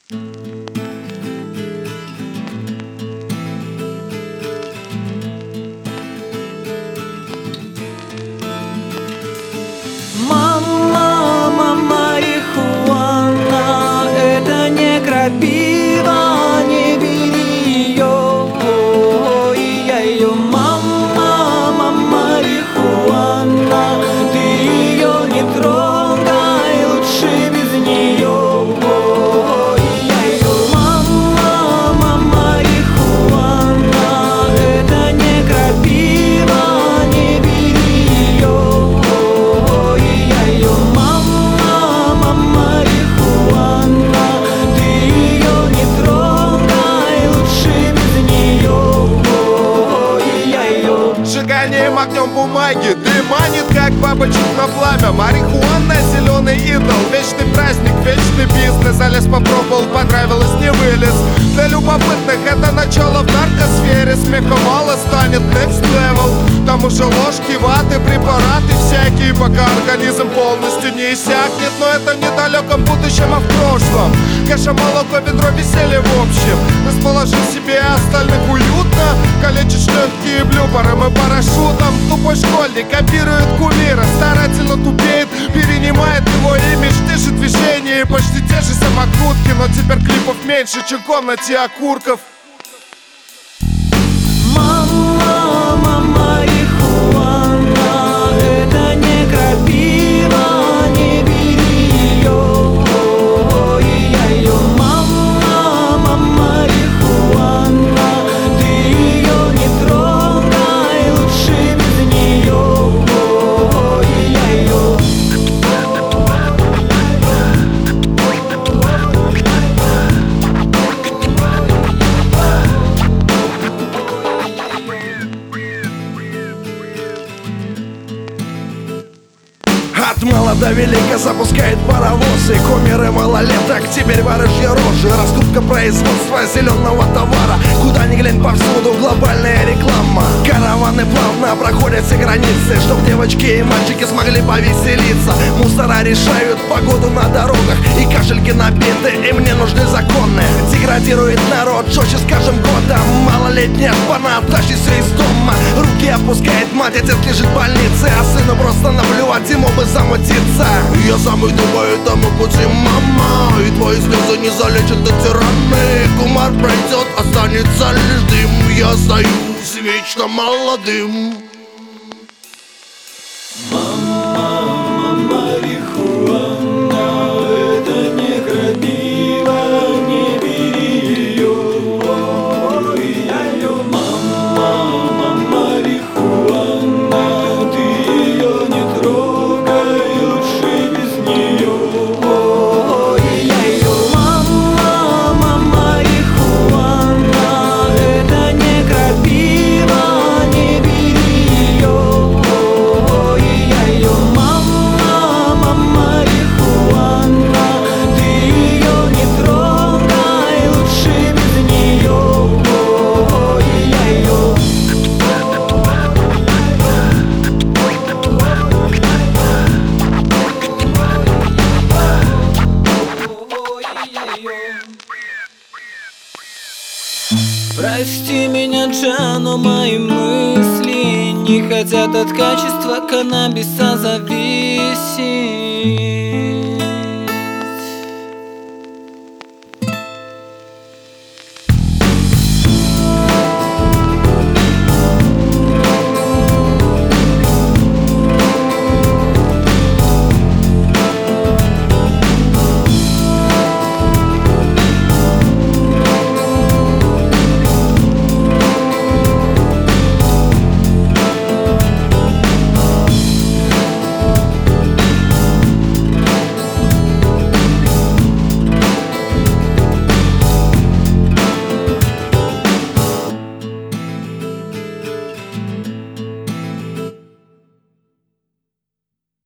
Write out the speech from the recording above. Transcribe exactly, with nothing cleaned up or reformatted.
Мама, марихуана, это не крапива, не бери ее. Я ее мама, марихуана, ты ее не трогай, лучше без нее. Я ее мама, марихуана, это не крапива, не бери ее. Сжиганием огнем бумаги дыманит, как бабочек на пламя. Марихуана, зеленый идол, вечный праздник, вечный бизнес. Залез, попробовал, понравилось, не вылез. Для любопытных это начало в наркосфере. Смеха мало, станет next level. Там уже ложки, ваты, препараты всякие, пока организм полностью не иссякнет. Но это в недалеком будущем, а в прошлом. Каша, молоко, ведро, веселье в общем. Расположи себе остальных уютно. Калечишь легкие блюбором и парашютом. Тупой школьник копирует кумира, старательно тупеет, перенимает его имидж. Те же движения и почти те же самокрутки, но теперь клипов меньше, чем в комнате окурков. Мама, марихуана, это не крапива, не бери ее. Я ее мама, марихуана, ты ее не трогай, лучше без нее. Я ее От мала до велика запускает паровозы. Кумиры малолеток, теперь барыжьи рожи. Раскрутка производства зеленого товара. Куда ни глянь, повсюду глобальная реклама. Караваны плавно проходят все границы, чтоб девочки и мальчики смогли повеселиться. Мусора решают погоду на дорогах, и кашельки набиты, и мне нужны законы. Деградирует народ, жестче с каждым годом. Малолетняя шпана, тащит все из дома. Руки опускает мать, отец лежит в больнице, а сыну просто наплевать, ему бы замутиться. Я сам иду по этому пути, мама, и твои слезы не залечат эти раны. Кумар пройдет, останется лишь дым. Я остаюсь вечно молодым. мама, марихуана, это не крапива, не бери ее. Я ее мама, марихуана, ты ее не трогай, лучше без нее. Я ее мама, марихуана, это не крапива, не бери ее. Я ее мама, марихуана, ты ее не трогай, лучше без нее. Я ее Прости меня, Джа, но мои мысли не хотят от качества каннабиса зависеть.